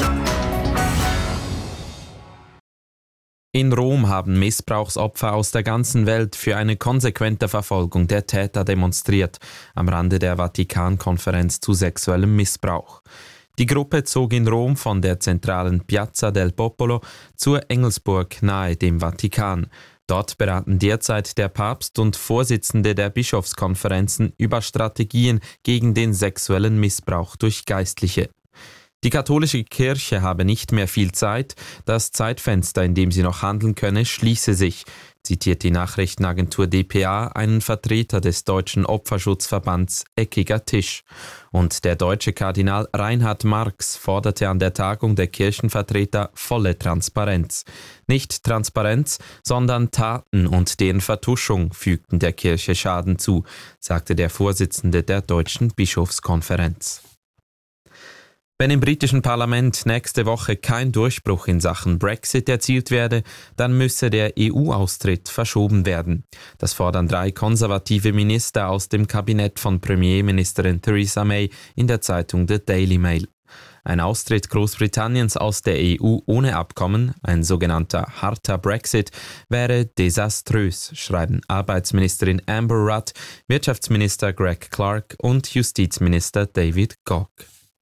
In Rom haben Missbrauchsopfer aus der ganzen Welt für eine konsequente Verfolgung der Täter demonstriert, am Rande der Vatikan-Konferenz zu sexuellem Missbrauch. Die Gruppe zog in Rom von der zentralen Piazza del Popolo zur Engelsburg nahe dem Vatikan. Dort beraten derzeit der Papst und Vorsitzende der Bischofskonferenzen über Strategien gegen den sexuellen Missbrauch durch Geistliche. Die katholische Kirche habe nicht mehr viel Zeit, das Zeitfenster, in dem sie noch handeln könne, schließe sich, zitiert die Nachrichtenagentur dpa einen Vertreter des Deutschen Opferschutzverbands Eckiger Tisch. Und der deutsche Kardinal Reinhard Marx forderte an der Tagung der Kirchenvertreter volle Transparenz. Nicht Transparenz, sondern Taten und deren Vertuschung fügten der Kirche Schaden zu, sagte der Vorsitzende der Deutschen Bischofskonferenz. Wenn im britischen Parlament nächste Woche kein Durchbruch in Sachen Brexit erzielt werde, dann müsse der EU-Austritt verschoben werden. Das fordern 3 konservative Minister aus dem Kabinett von Premierministerin Theresa May in der Zeitung The Daily Mail. Ein Austritt Großbritanniens aus der EU ohne Abkommen, ein sogenannter harter Brexit, wäre desaströs, schreiben Arbeitsministerin Amber Rudd, Wirtschaftsminister Greg Clark und Justizminister David Gauke.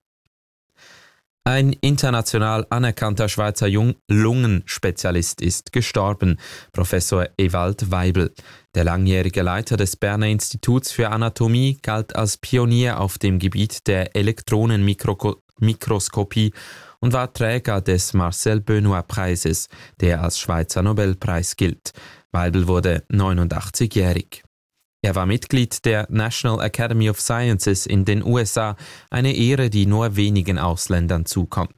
Ein international anerkannter Schweizer Lungenspezialist ist gestorben, Professor Ewald Weibel. Der langjährige Leiter des Berner Instituts für Anatomie galt als Pionier auf dem Gebiet der Elektronenmikroskopie und war Träger des Marcel-Benoit-Preises, der als Schweizer Nobelpreis gilt. Weibel wurde 89-jährig. Er war Mitglied der National Academy of Sciences in den USA, eine Ehre, die nur wenigen Ausländern zukommt.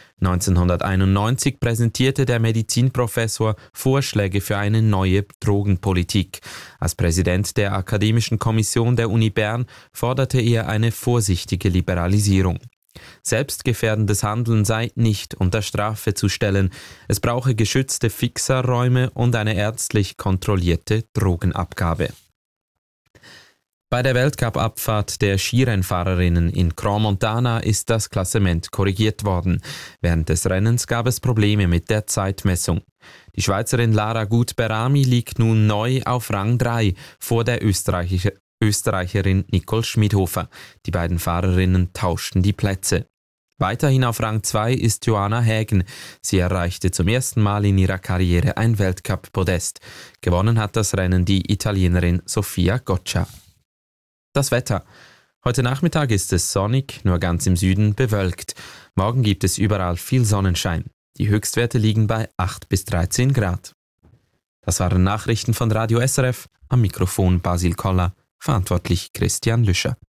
1991 präsentierte der Medizinprofessor Vorschläge für eine neue Drogenpolitik. Als Präsident der Akademischen Kommission der Uni Bern forderte er eine vorsichtige Liberalisierung. Selbstgefährdendes Handeln sei nicht unter Strafe zu stellen. Es brauche geschützte Fixerräume und eine ärztlich kontrollierte Drogenabgabe. Bei der Weltcup-Abfahrt der Skirennfahrerinnen in Crans-Montana ist das Klassement korrigiert worden. Während des Rennens gab es Probleme mit der Zeitmessung. Die Schweizerin Lara Gut-Berami liegt nun neu auf Rang 3 vor der Österreicherin Nicole Schmidhofer. Die beiden Fahrerinnen tauschten die Plätze. Weiterhin auf Rang 2 ist Joanna Hägen. Sie erreichte zum ersten Mal in ihrer Karriere ein Weltcup-Podest. Gewonnen hat das Rennen die Italienerin Sofia Goccia. Das Wetter. Heute Nachmittag ist es sonnig, nur ganz im Süden bewölkt. Morgen gibt es überall viel Sonnenschein. Die Höchstwerte liegen bei 8 bis 13 Grad. Das waren Nachrichten von Radio SRF. Am Mikrofon Basil Koller, verantwortlich Christian Lüscher.